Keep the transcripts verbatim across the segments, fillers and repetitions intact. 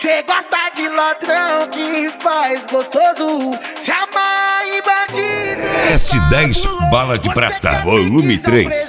Cê gosta de ladrão que faz gostoso, se amarra em bandido. S dez Bala de Prata, volume três.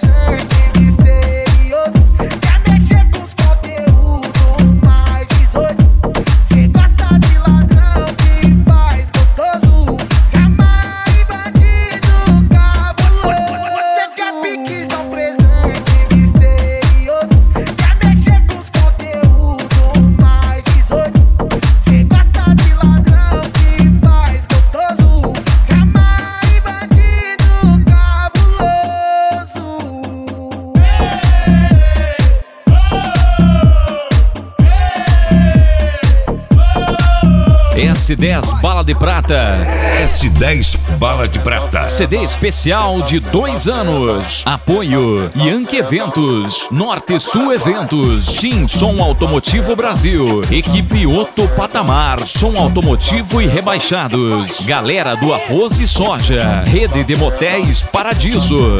S dez Bala de Prata. S dez Bala de Prata. C D especial de dois anos. Apoio Yankee Eventos, Norte Sul Eventos, Tim Som Automotivo Brasil, Equipe Otto Patamar, Som Automotivo e Rebaixados, Galera do Arroz e Soja, Rede de Motéis Paradiso.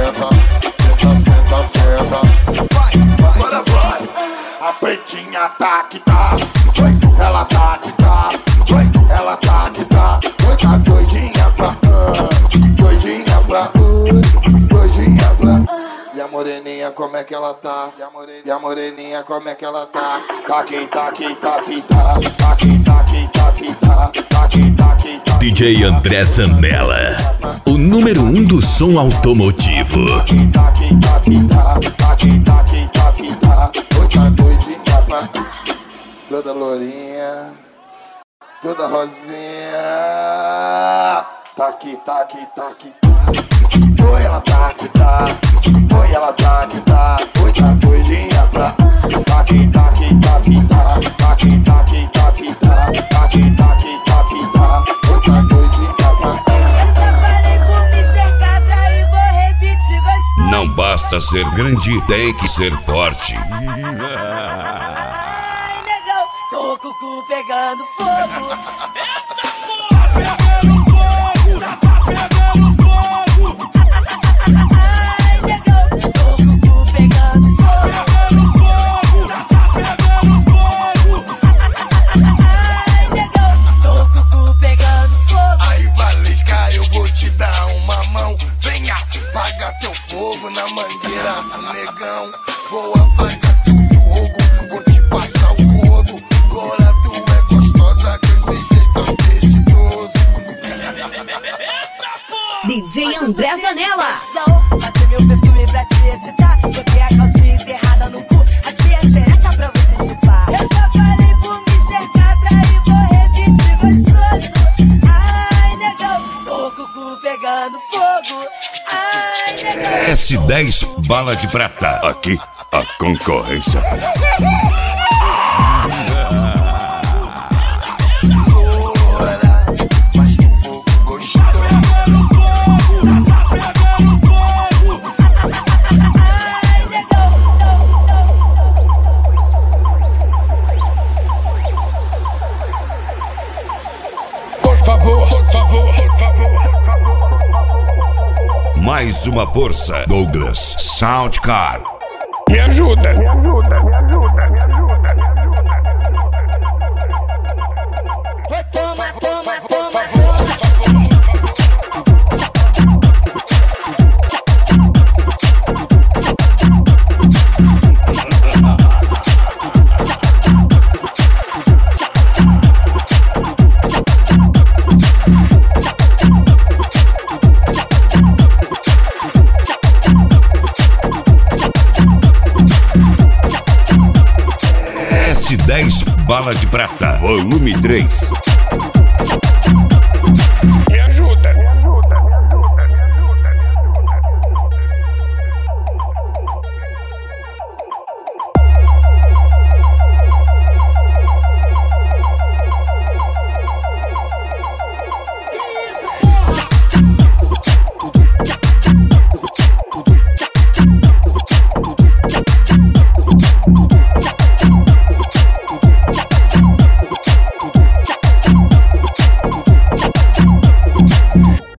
A pretinha tá que tá, ela tá que tá, ela tá que tá, tá doidinha pra, doidinha pra, doidinha pra. E a moreninha como é que ela tá? E a moreninha, e a moreninha como é que ela tá? Tá que tá que tá que tá, tá que tá que tá que tá, tá que tá que tá. D J André Zanella, o número um do som automotivo. Tá que tá que tá que tá, tá que tá que tá que tá, tá doidinha pra. Toda lourinha, toda rosinha. Tá aqui, tá aqui, tá aqui, tá. Oi, ela tá aqui, tá. Oi, ela tá aqui, tá. Oi, tá doidinha pra. Tá aqui, tá aqui, tá aqui, tá. Tá aqui, tá aqui, tá aqui, tá. Tá aqui, tá aqui, tá aqui, tá. Oi, tá doidinha pra. Eu falei pro mister Catra e vou repetir gostoso. Não basta ser grande, tem que ser forte. Tô com o cu pegando fogo. Eita porra! Tá pegando fogo! Tá pegando fogo! Ai, negão, tô com o cu pegando fogo. Tá pegando fogo! Tá pegando fogo! Ai, negão, tô com o cu pegando fogo. Aí, Valesca, eu vou te dar uma mão. Venha, apaga teu fogo na mangueira, negão. Vou apagar teu fogo, vou te passar o rodo. Agora tu é gostosa com esse jeito apetitoso. D J André Zanella. Passei meu perfume pra te excitar. Joguei a calcinha enterrada no cu. Achei a xereca pra você chupar. Eu já falei pro mister Catra e vou repetir gostoso. Ai, negão, tô com o cu pegando fogo. Ai, negão. S dez Bala de Prata. Aqui, a concorrência. Por favor, por favor, por favor. Mais uma força. Douglas Soundcar. Me ajuda, me ajuda, me ajuda, me ajuda, me ajuda. Toma, toma, toma. S dez Bala de Prata, volume três.